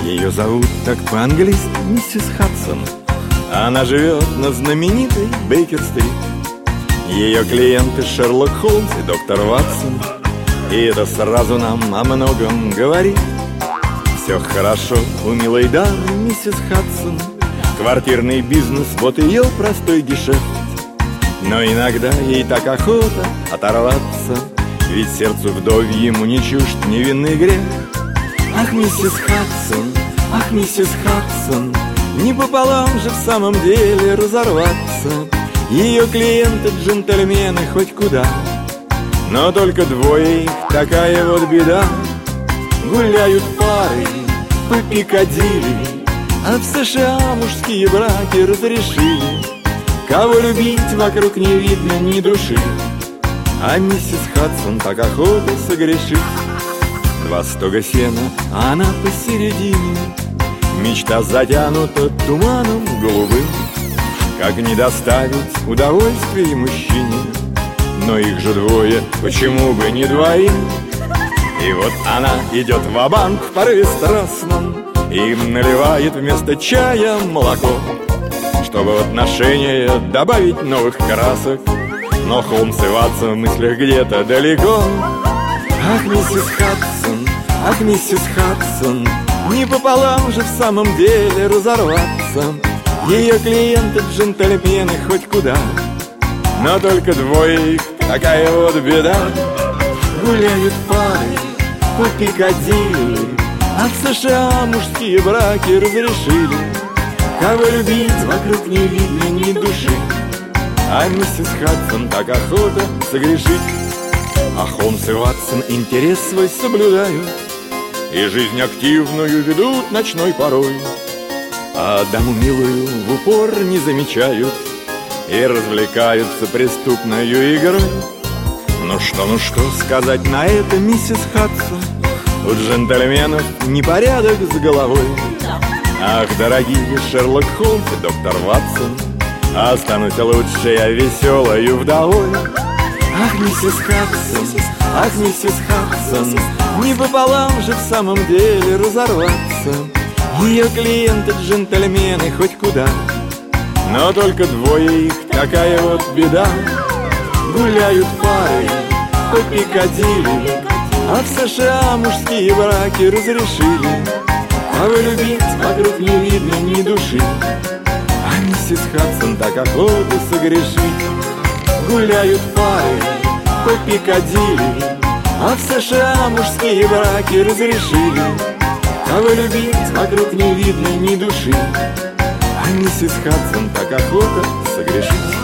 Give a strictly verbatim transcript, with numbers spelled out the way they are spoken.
Ее зовут так по-английски миссис Хадсон. Она живет на знаменитой Бейкер-стрит. Ее клиенты Шерлок Холмс и доктор Ватсон. И это сразу нам о многом говорит. Все хорошо у милой дамы миссис Хадсон. Квартирный бизнес, вот ее простой гешефт. Но иногда ей так охота оторваться, ведь сердцу вдовьему не чужд невинный грех. Ах, миссис Хадсон, ах, миссис Хадсон, не пополам же в самом деле разорваться. Ее клиенты джентльмены хоть куда, но только двое их, такая вот беда. Гуляют пары по Пикадилли, а в США мужские браки разрешили. Кого любить вокруг не видно ни души, а миссис Хадсон так охота согрешить. Два стога сена, а она посередине. Мечта затянута туманом голубым. Как не доставить удовольствие мужчине? Но их же двое, почему бы не двоим? И вот она идет ва-банк в порыве страстном, им наливает вместо чая молоко, чтобы в отношения добавить новых красок. Но Холмс и Ватсон в мыслях где-то далеко. Ах, миссис Хадсон, ах, миссис Хадсон, не пополам же в самом деле разорваться. Ее клиенты джентльмены хоть куда, но только двое их, такая вот беда. Гуляют пары по Пикадилли, а в США мужские браки разрешили. Кого любить вокруг не видно ни души, а миссис Хадсон так охота согрешить. А Холмс и Ватсон интерес свой соблюдают и жизнь активную ведут ночной порой, а даму милую в упор не замечают и развлекаются преступною игрой. Ну что, ну что сказать на это, миссис Хадсон? У джентльменов непорядок с головой. Ах, дорогие Шерлок Холмс и доктор Ватсон, останусь лучше я веселою вдовой. Ах, миссис Хадсон, ах, миссис Хадсон, не пополам же в самом деле разорваться. Ее клиенты джентльмены хоть куда, но только двое их, такая вот беда. Гуляют пары по Пикадилли, а в США мужские браки разрешили. Кого любить вокруг не видно ни души, а миссис Хадсон так охота согрешить. Гуляют пары по Пикадилли, а в США мужские браки разрешили. Кого любить вокруг не видно ни души, а миссис Хадсон так охота согрешить.